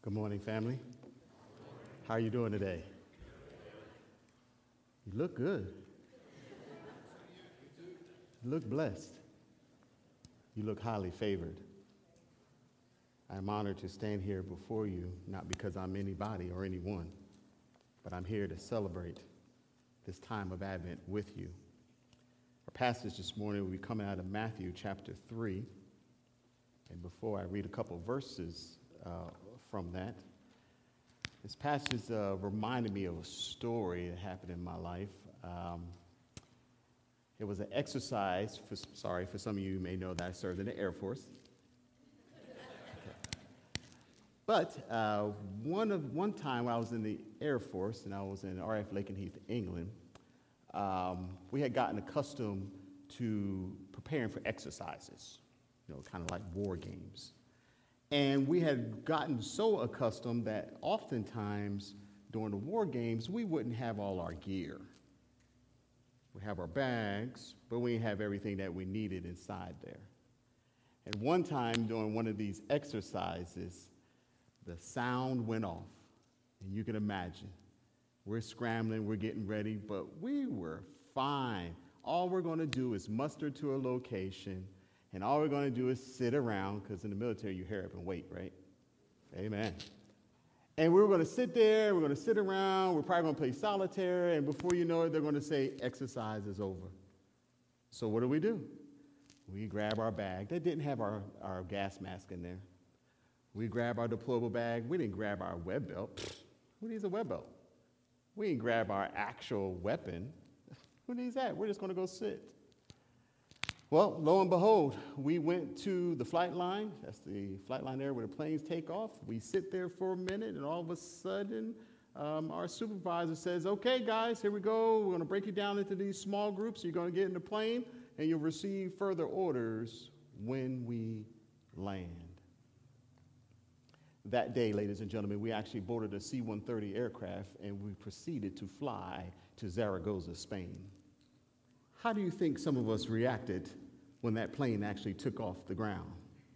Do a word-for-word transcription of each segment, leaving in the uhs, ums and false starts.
Good morning, family. How are you doing today? You look good. You look blessed. You look highly favored. I'm honored to stand here before you, not because I'm anybody or anyone, but I'm here to celebrate this time of Advent with you. Our passage this morning will be coming out of Matthew chapter three. And before I read a couple verses uh, from that, this passage uh, reminded me of a story that happened in my life. Um, it was an exercise, for, sorry, for some of you who may know that I served in the Air Force. Okay. But uh, one, of, one time when I was in the Air Force, and I was in R A F Lakenheath, England, um, we had gotten accustomed to preparing for exercises, you know, kind of like war games. And we had gotten so accustomed that oftentimes during the war games, we wouldn't have all our gear. We have our bags, but we didn't have everything that we needed inside there. And one time during one of these exercises, the sound went off. And you can imagine, we're scrambling, we're getting ready, but we were fine. All we're going to do is muster to a location. And all we're going to do is sit around, because in the military, you hurry up and wait, right? Amen. And we were going to sit there, we're going to sit around, we're probably going to play solitaire, and before you know it, they're going to say, exercise is over. So what do we do? We grab our bag. They didn't have our, our gas mask in there. We grab our deployable bag. We didn't grab our web belt. Pfft, who needs a web belt? We didn't grab our actual weapon. Who needs that? We're just going to go sit. Well, lo and behold, we went to the flight line. That's the flight line there where the planes take off. We sit there for a minute, and all of a sudden, um, our supervisor says, okay, guys, here we go. We're going to break you down into these small groups. You're going to get in the plane, and you'll receive further orders when we land. That day, ladies and gentlemen, we actually boarded a C one thirty aircraft, and we proceeded to fly to Zaragoza, Spain. How do you think some of us reacted when that plane actually took off the ground?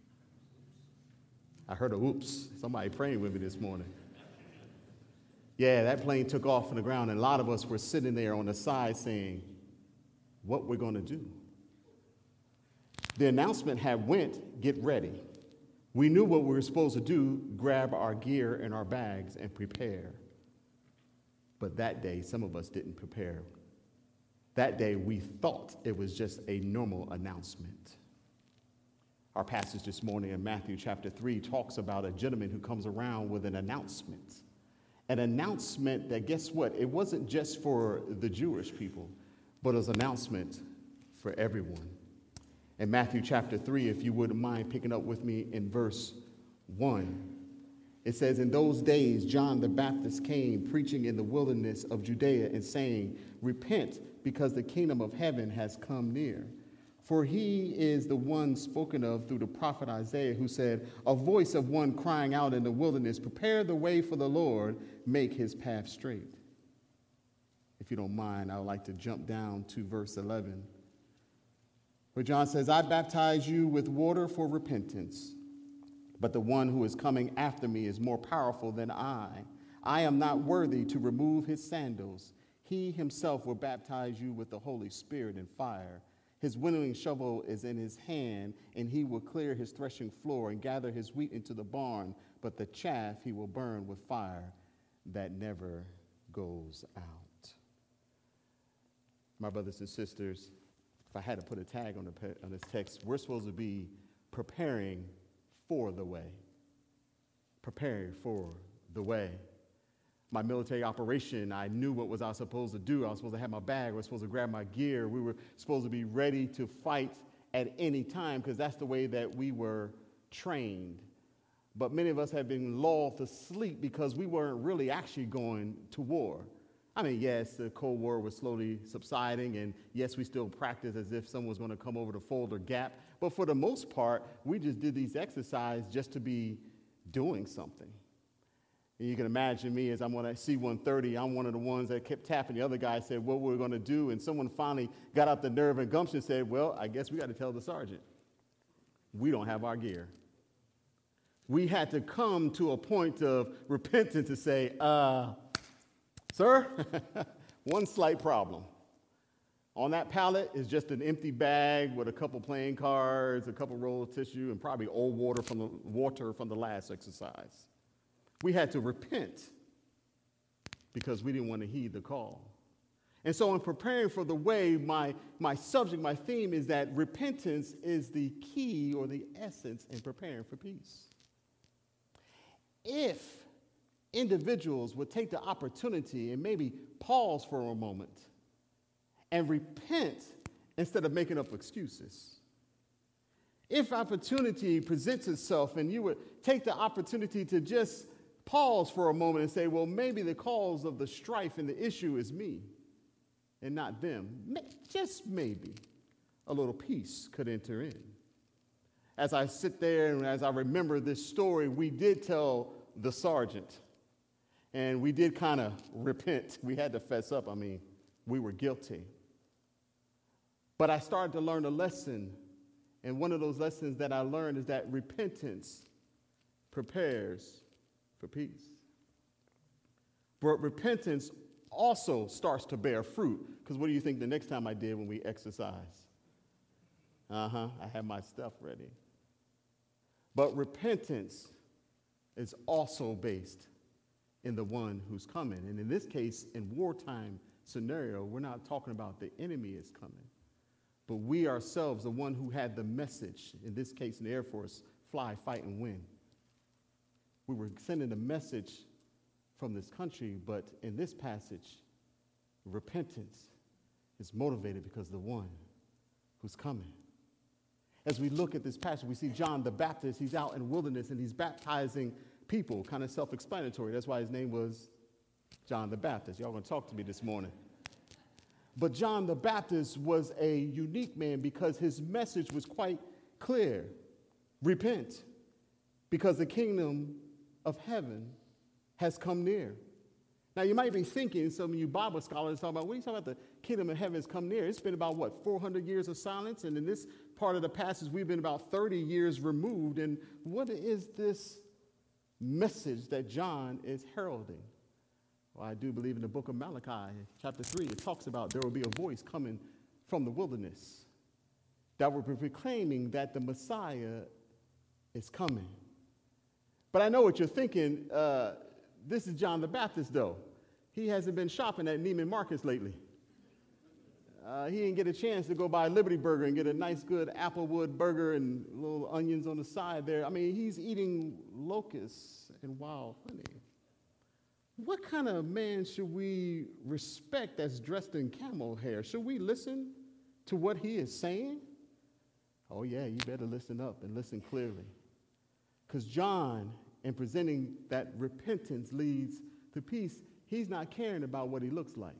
I heard a whoops. Somebody praying with me this morning. Yeah, that plane took off from the ground, and a lot of us were sitting there on the side saying, what we're going to do? The announcement had went, get ready. We knew what we were supposed to do, grab our gear and our bags and prepare. But that day, some of us didn't prepare. That day, we thought it was just a normal announcement. Our passage this morning in Matthew chapter three talks about a gentleman who comes around with an announcement. An announcement that, guess what? It wasn't just for the Jewish people, but it was an announcement for everyone. In Matthew chapter three, if you wouldn't mind picking up with me in verse one, it says, in those days, John the Baptist came preaching in the wilderness of Judea and saying, repent, because the kingdom of heaven has come near. For he is the one spoken of through the prophet Isaiah, who said, a voice of one crying out in the wilderness, prepare the way for the Lord, make his path straight. If you don't mind, I would like to jump down to verse eleven, where John says, I baptize you with water for repentance, but the one who is coming after me is more powerful than I. I am not worthy to remove his sandals. He himself will baptize you with the Holy Spirit and fire. His winnowing shovel is in his hand, and he will clear his threshing floor and gather his wheat into the barn, but the chaff he will burn with fire that never goes out. My brothers and sisters, if I had to put a tag on, the, on this text, we're supposed to be preparing for the way. Preparing for the way. My military operation, I knew what was I supposed to do. I was supposed to have my bag. I was supposed to grab my gear. We were supposed to be ready to fight at any time because that's the way that we were trained. But many of us have been lulled to sleep because we weren't really actually going to war. I mean, yes, the Cold War was slowly subsiding, and yes, we still practice as if someone was going to come over to Fulda Gap. But for the most part, we just did these exercises just to be doing something. And you can imagine me as I'm on a C one thirty, I'm one of the ones that kept tapping. The other guy said, what we're going to do, and someone finally got up the nerve and gumption and said, well, I guess we got to tell the sergeant. We don't have our gear. we had to come to a point of repentance to say, uh, sir, one slight problem. On that pallet is just an empty bag with a couple playing cards, a couple rolls of tissue, and probably old water from the water from the last exercise. We had to repent because we didn't want to heed the call. And so in preparing for the way, my, my subject, my theme is that repentance is the key or the essence in preparing for peace. If individuals would take the opportunity and maybe pause for a moment and repent instead of making up excuses. If opportunity presents itself and you would take the opportunity to just pause for a moment and say, well, maybe the cause of the strife and the issue is me and not them. Just maybe a little peace could enter in. As I sit there and as I remember this story, we did tell the sergeant and we did kind of repent. We had to fess up. I mean, we were guilty. But I started to learn a lesson, and one of those lessons that I learned is that repentance prepares for peace. But repentance also starts to bear fruit, because what do you think the next time I did when we exercised? Uh-huh, I had my stuff ready. But repentance is also based in the one who's coming. And in this case, in wartime scenario, we're not talking about the enemy is coming. But we ourselves, the one who had the message, in this case in the Air Force, fly, fight, and win. We were sending a message from this country, but in this passage, repentance is motivated because of the one who's coming. As we look at this passage, we see John the Baptist. He's out in the wilderness, and he's baptizing people, kind of self-explanatory. That's why his name was John the Baptist. Y'all going to talk to me this morning. But John the Baptist was a unique man because his message was quite clear. Repent, because the kingdom of heaven has come near. Now, you might be thinking, some of you Bible scholars talking about, what are you talking about the kingdom of heaven has come near? It's been about, what, four hundred years of silence? And in this part of the passage, we've been about thirty years removed. And what is this message that John is heralding? Well, I do believe in the book of Malachi, chapter three, it talks about there will be a voice coming from the wilderness that will be proclaiming that the Messiah is coming. But I know what you're thinking. Uh, this is John the Baptist, though. He hasn't been shopping at Neiman Marcus lately. Uh, he didn't get a chance to go by Liberty Burger and get a nice, good Applewood burger and little onions on the side there. I mean, he's eating locusts and wild honey. What kind of man should we respect that's dressed in camel hair? Should we listen to what he is saying? Oh, yeah, you better listen up and listen clearly. Because John, in presenting that repentance leads to peace, he's not caring about what he looks like.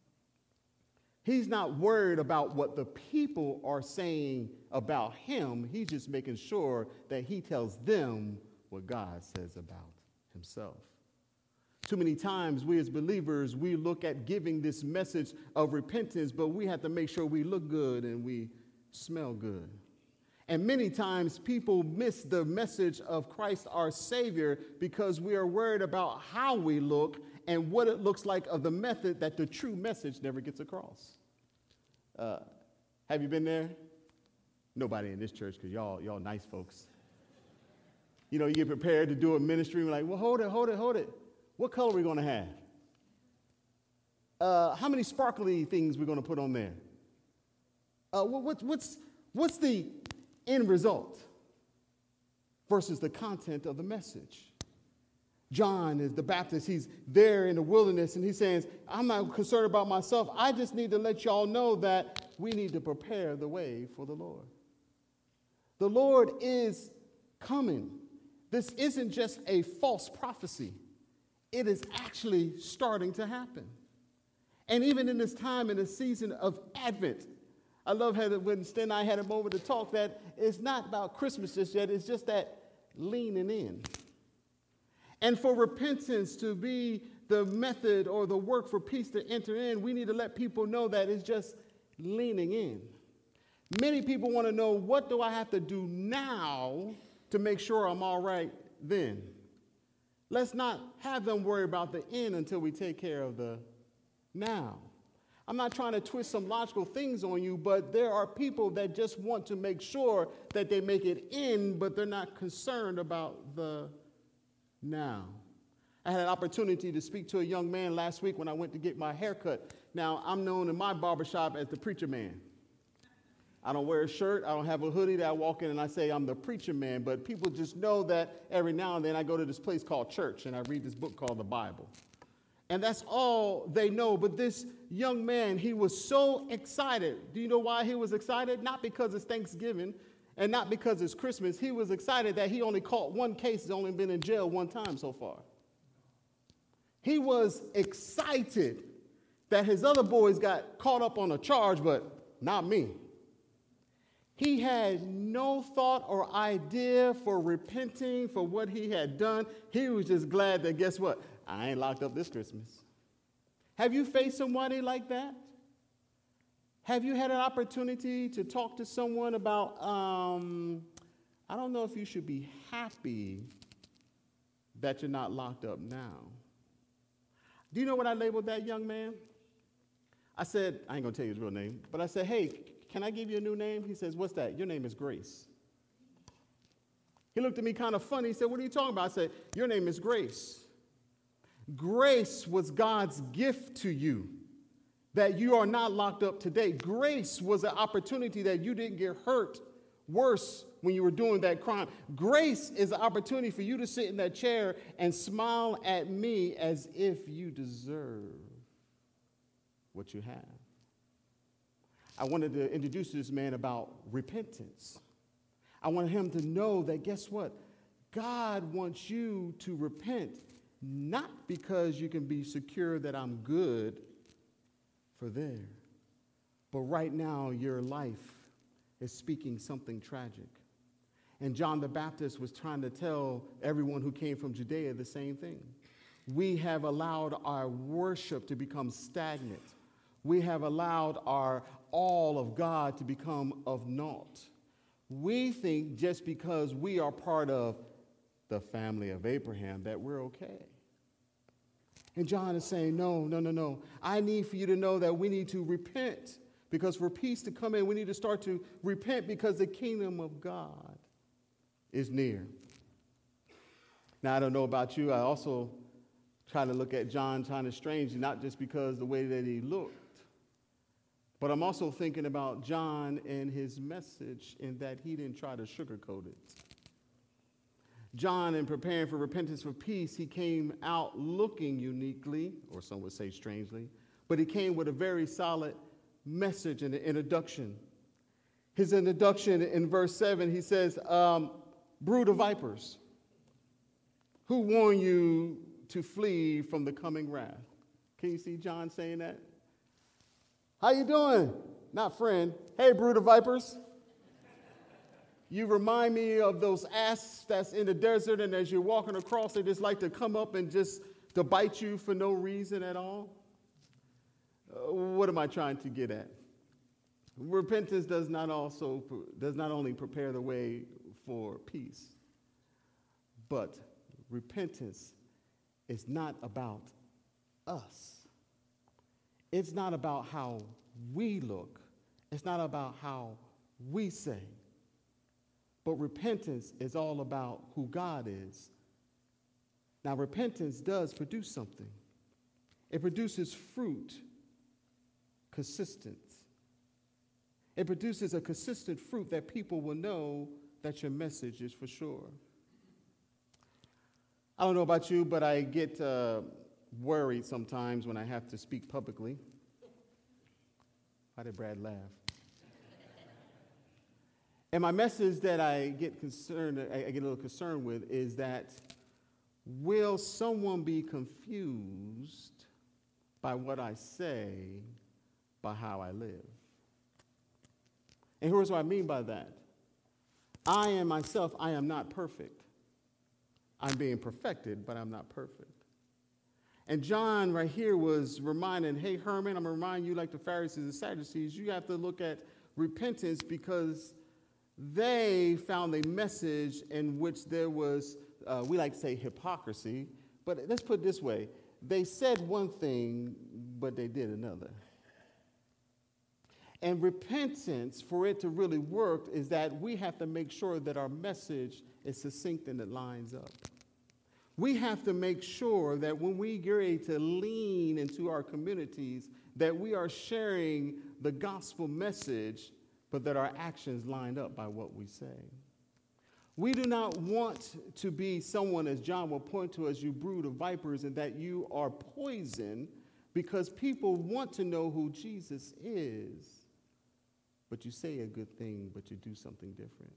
He's not worried about what the people are saying about him. He's just making sure that he tells them what God says about himself. Too many times we as believers, we look at giving this message of repentance, but we have to make sure we look good and we smell good. And many times people miss the message of Christ our Savior because we are worried about how we look and what it looks like of the method that the true message never gets across. Uh, have you been there? Nobody in this church, because y'all, y'all nice folks. You know, you get prepared to do a ministry, we're like, well, hold it, hold it, hold it. What color are we going to have? Uh, how many sparkly things we're going to put on there? Uh, what, what, what's, what's the end result versus the content of the message? John is the Baptist. He's there in the wilderness, and he's saying, I'm not concerned about myself. I just need to let y'all know that we need to prepare the way for the Lord. The Lord is coming. This isn't just a false prophecy. It is actually starting to happen. And even in this time, in the season of Advent, I love how that when Stan and I had a moment to talk that it's not about Christmas just yet, it's just that leaning in. And for repentance to be the method or the work for peace to enter in, we need to let people know that it's just leaning in. Many people want to know, what do I have to do now to make sure I'm all right then. Let's not have them worry about the end until we take care of the now. I'm not trying to twist some logical things on you, but there are people that just want to make sure that they make it in, but they're not concerned about the now. I had an opportunity to speak to a young man last week when I went to get my haircut. Now, I'm known in my barbershop as the preacher man. I don't wear a shirt. I don't have a hoodie that I walk in and I say I'm the preacher man, but people just know that every now and then I go to this place called church and I read this book called the Bible. And that's all they know. But this young man, he was so excited. Do you know why he was excited? Not because it's Thanksgiving and not because it's Christmas. He was excited that he only caught one case. He's only been in jail one time so far. He was excited that his other boys got caught up on a charge, but not me. He had no thought or idea for repenting for what he had done. He was just glad that, guess what? I ain't locked up this Christmas. Have you faced somebody like that? Have you had an opportunity to talk to someone about, um, I don't know if you should be happy that you're not locked up now. Do you know what I labeled that young man? I said, I ain't going to tell you his real name, but I said, hey, can I give you a new name? He says, what's that? Your name is Grace. He looked at me kind of funny. He said, what are you talking about? I said, your name is Grace. Grace was God's gift to you, that you are not locked up today. Grace was an opportunity that you didn't get hurt worse when you were doing that crime. Grace is an opportunity for you to sit in that chair and smile at me as if you deserve what you have. I wanted to introduce this man about repentance. I wanted him to know that, guess what? God wants you to repent, not because you can be secure that I'm good for there, but right now your life is speaking something tragic. And John the Baptist was trying to tell everyone who came from Judea the same thing. We have allowed our worship to become stagnant. We have allowed our all of God to become of naught. We think just because we are part of the family of Abraham that we're okay. And John is saying, no, no, no, no. I need for you to know that we need to repent, because for peace to come in, we need to start to repent because the kingdom of God is near. Now, I don't know about you. I also try to look at John kind of strangely, not just because the way that he looked, but I'm also thinking about John and his message in that he didn't try to sugarcoat it. John, in preparing for repentance for peace, he came out looking uniquely, or some would say strangely, but he came with a very solid message in the introduction. His introduction in verse seven, he says, um, brood of vipers, who warn you to flee from the coming wrath. Can you see John saying that? How you doing? Not friend. Hey, brood of vipers. You remind me of those asps that's in the desert, and as you're walking across, they just like to come up and just to bite you for no reason at all. Uh, what am I trying to get at? Repentance does not also does not only prepare the way for peace, but repentance is not about us. It's not about how we look. It's not about how we say. But repentance is all about who God is. Now, repentance does produce something. It produces fruit, consistent. It produces a consistent fruit that people will know that your message is for sure. I don't know about you, but I get uh, worried sometimes when I have to speak publicly. Why did Brad laugh? And my message that I get concerned, I get a little concerned with, is that will someone be confused by what I say, by how I live? And here's what I mean by that. I am myself, I am not perfect. I'm being perfected, but I'm not perfect. And John right here was reminding, hey, Herman, I'm going to remind you, like the Pharisees and Sadducees, you have to look at repentance because they found a message in which there was uh, we like to say hypocrisy, but let's put it this way. They said one thing, but they did another. And repentance, for it to really work, is that we have to make sure that our message is succinct and it lines up. We have to make sure that when we get ready to lean into our communities, that we are sharing the gospel message, but that our actions lined up by what we say. We do not want to be someone, as John will point to, as you brood of vipers, and that you are poison, because people want to know who Jesus is, but you say a good thing, but you do something different.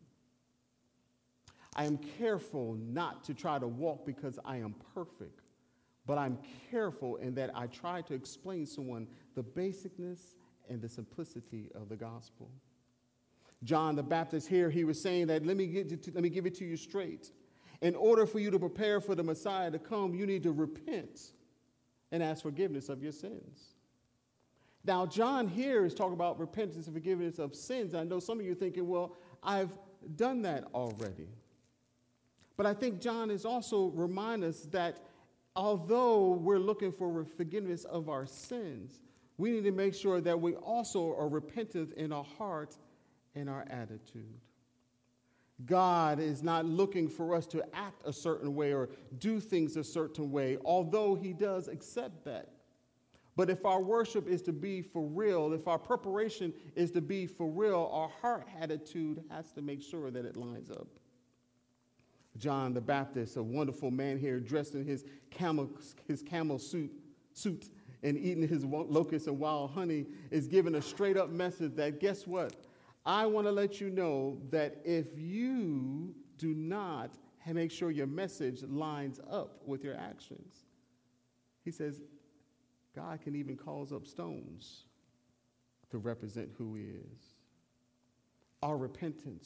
I am careful not to try to walk because I am perfect, but I'm careful in that I try to explain to someone the basicness and the simplicity of the gospel. John the Baptist here, he was saying that, let me, get to, let me give it to you straight. In order for you to prepare for the Messiah to come, you need to repent and ask forgiveness of your sins. Now, John here is talking about repentance and forgiveness of sins. I know some of you are thinking, well, I've done that already. But I think John is also reminding us that although we're looking for forgiveness of our sins, we need to make sure that we also are repentant in our heart and our attitude. God is not looking for us to act a certain way or do things a certain way, although he does accept that. But if our worship is to be for real, if our preparation is to be for real, our heart attitude has to make sure that it lines up. John the Baptist, a wonderful man here, dressed in his camel, his camel suit, suit and eating his locusts and wild honey, is giving a straight up message that, guess what? I want to let you know that if you do not make sure your message lines up with your actions, he says, God can even cause up stones to represent who he is. Our repentance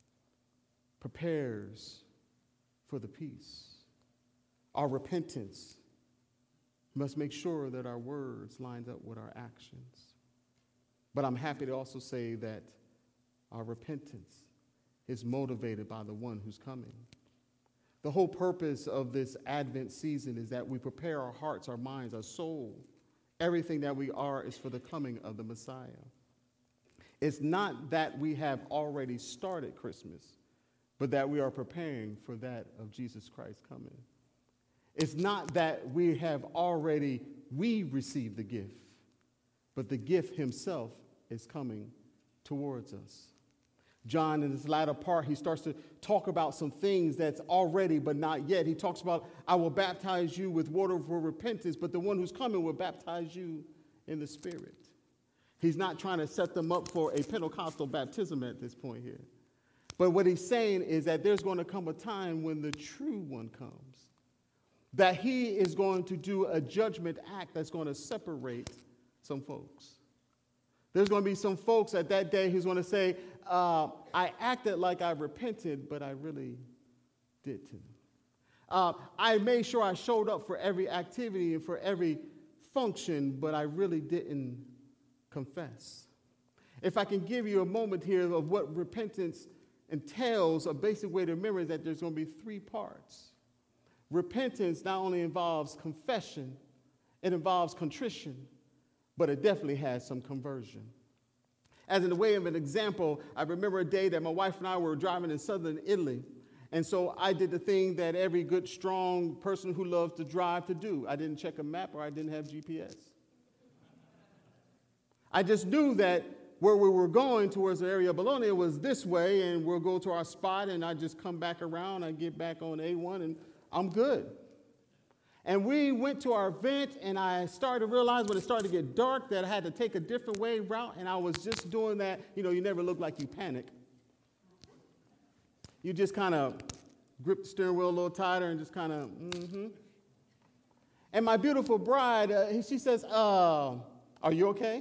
prepares for the peace. Our repentance must make sure that our words lined up with our actions. But I'm happy to also say that our repentance is motivated by the one who's coming. The whole purpose of this Advent season is that we prepare our hearts, our minds, our soul. Everything that we are is for the coming of the Messiah. It's not that we have already started Christmas, but that we are preparing for that of Jesus Christ coming. It's not that we have already, we received the gift, but the gift himself is coming towards us. John, in this latter part, he starts to talk about some things that's already but not yet. He talks about, I will baptize you with water for repentance, but the one who's coming will baptize you in the Spirit. He's not trying to set them up for a Pentecostal baptism at this point here. But what he's saying is that there's going to come a time when the true one comes, that he is going to do a judgment act that's going to separate some folks. There's going to be some folks at that day who's going to say, uh, I acted like I repented, but I really didn't. Uh, I made sure I showed up for every activity and for every function, but I really didn't confess. If I can give you a moment here of what repentance entails, a basic way to remember is that there's going to be three parts. Repentance not only involves confession, it involves contrition, but it definitely has some conversion. As in the way of an example, I remember a day that my wife and I were driving in southern Italy, and so I did the thing that every good, strong person who loves to drive to do. I didn't check a map or I didn't have G P S. I just knew that where we were going towards the area of Bologna was this way, and we'll go to our spot, and I just come back around, I get back on A one, and I'm good. And we went to our event, and I started to realize when it started to get dark that I had to take a different way route, and I was just doing that. You know, you never look like you panic. You just kind of grip the steering wheel a little tighter and just kind of, mm-hmm. And my beautiful bride, uh, she says, uh, are you okay?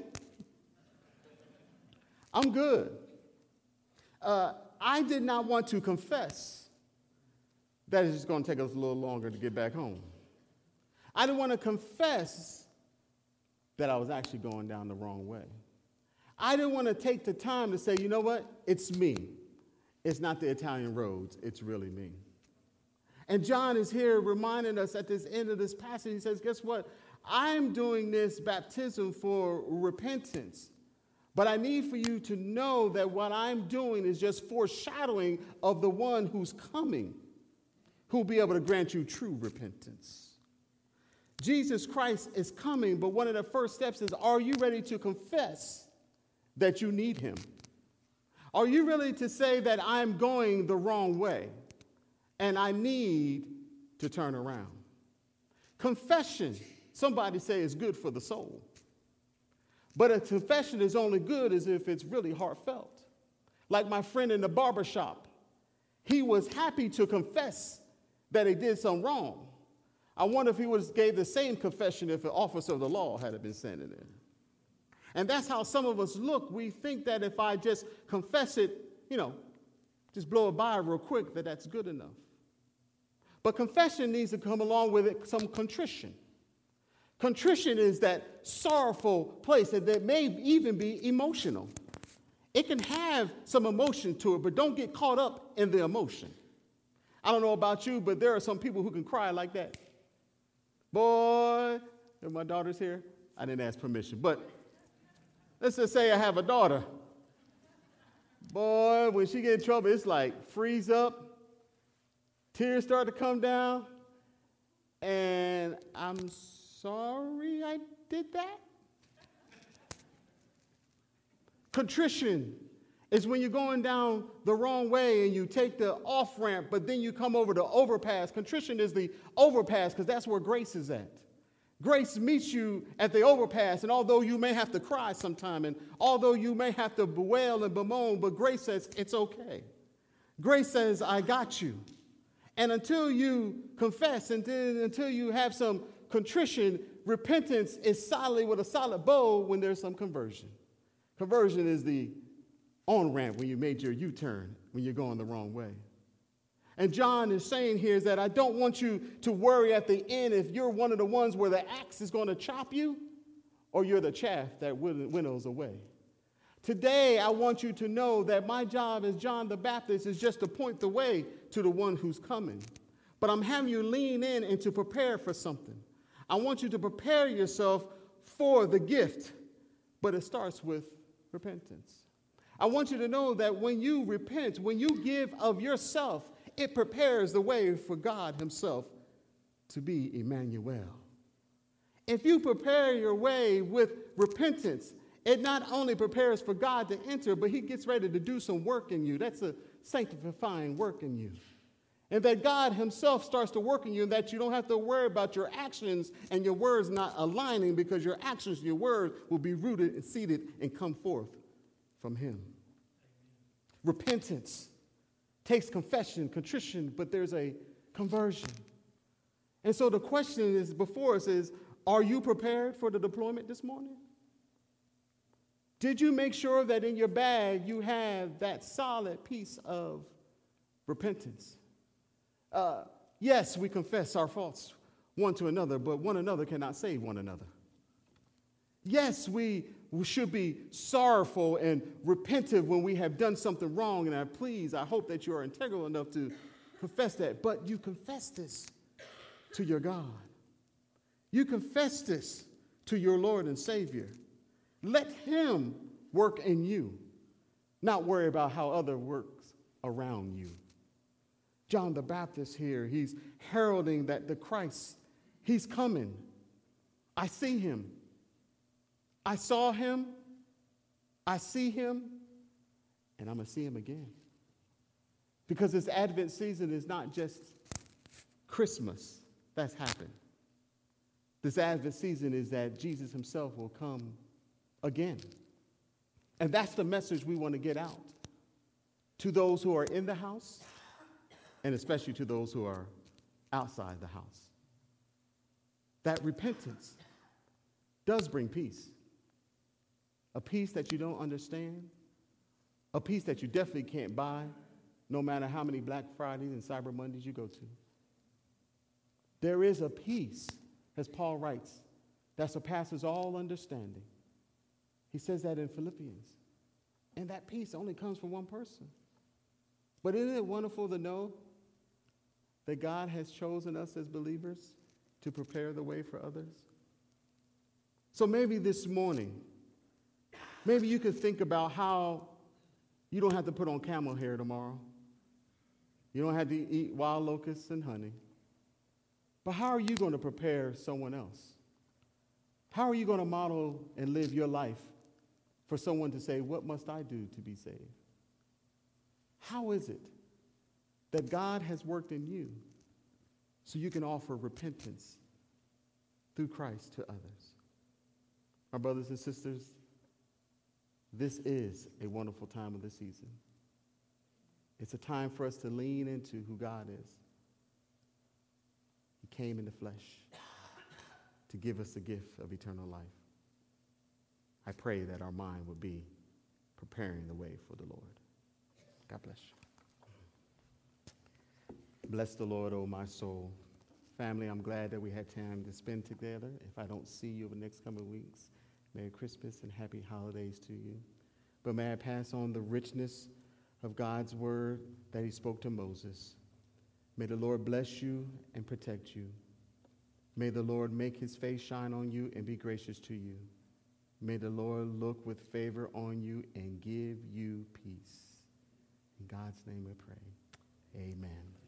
I'm good. Uh, I did not want to confess that it's just going to take us a little longer to get back home. I didn't want to confess that I was actually going down the wrong way. I didn't want to take the time to say, you know what, it's me. It's not the Italian roads, it's really me. And John is here reminding us at this end of this passage, he says, guess what? I'm doing this baptism for repentance. But I need for you to know that what I'm doing is just foreshadowing of the one who's coming, who'll be able to grant you true repentance. Jesus Christ is coming, but one of the first steps is, are you ready to confess that you need him? Are you ready to say that I'm going the wrong way and I need to turn around? Confession, somebody say, is good for the soul. But a confession is only good as if it's really heartfelt. Like my friend in the barber shop, he was happy to confess that he did something wrong. I wonder if he would have gave the same confession if an officer of the law had been standing there. And that's how some of us look. We think that if I just confess it, you know, just blow it by real quick, that that's good enough. But confession needs to come along with it some contrition. Contrition is that sorrowful place that, that may even be emotional. It can have some emotion to it, but don't get caught up in the emotion. I don't know about you, but there are some people who can cry like that. Boy, if my daughter's here, I didn't ask permission, but let's just say I have a daughter. Boy, when she get in trouble, it's like freeze up, tears start to come down, and I'm sorry I did that. Contrition is when you're going down the wrong way and you take the off ramp, but then you come over the overpass. Contrition is the overpass because that's where grace is at. Grace meets you at the overpass, and although you may have to cry sometime, and although you may have to bewail and bemoan, but grace says it's okay. Grace says, I got you. And until you confess, and then until you have some contrition, repentance is solidly with a solid bow when there's some conversion. Conversion is the on-ramp when you made your U-turn, when you're going the wrong way. And John is saying here is that I don't want you to worry at the end if you're one of the ones where the axe is going to chop you or you're the chaff that winnows away. Today, I want you to know that my job as John the Baptist is just to point the way to the one who's coming. But I'm having you lean in and to prepare for something. I want you to prepare yourself for the gift, but it starts with repentance. I want you to know that when you repent, when you give of yourself, it prepares the way for God himself to be Emmanuel. If you prepare your way with repentance, it not only prepares for God to enter, but he gets ready to do some work in you. That's a sanctifying work in you. And that God himself starts to work in you, and that you don't have to worry about your actions and your words not aligning, because your actions and your words will be rooted and seated and come forth from him. Repentance takes confession, contrition, but there's a conversion. And so the question is before us is, are you prepared for the deployment this morning? Did you make sure that in your bag you have that solid piece of repentance? Uh, yes, we confess our faults one to another, but one another cannot save one another. Yes, we, we should be sorrowful and repentive when we have done something wrong, and I please, I hope that you are integral enough to confess that. But you confess this to your God. You confess this to your Lord and Savior. Let him work in you, not worry about how other works around you. John the Baptist here, he's heralding that the Christ, he's coming. I see him. I saw him. I see him. And I'm going to see him again. Because this Advent season is not just Christmas. That's happened. This Advent season is that Jesus himself will come again. And that's the message we want to get out to those who are in the house, and especially to those who are outside the house. That repentance does bring peace. A peace that you don't understand. A peace that you definitely can't buy, no matter how many Black Fridays and Cyber Mondays you go to. There is a peace, as Paul writes, that surpasses all understanding. He says that in Philippians. And that peace only comes from one person. But isn't it wonderful to know that God has chosen us as believers to prepare the way for others? So maybe this morning, maybe you could think about how you don't have to put on camel hair tomorrow. You don't have to eat wild locusts and honey. But how are you going to prepare someone else? How are you going to model and live your life for someone to say, what must I do to be saved? How is it that God has worked in you so you can offer repentance through Christ to others? My brothers and sisters, this is a wonderful time of the season. It's a time for us to lean into who God is. He came in the flesh to give us the gift of eternal life. I pray that our mind would be preparing the way for the Lord. God bless you. Bless the Lord, oh my soul. Family, I'm glad that we had time to spend together. If I don't see you over the next coming weeks, Merry Christmas and happy holidays to you. But may I pass on the richness of God's word that he spoke to Moses. May the Lord bless you and protect you. May the Lord make his face shine on you and be gracious to you. May the Lord look with favor on you and give you peace. In God's name we pray. Amen.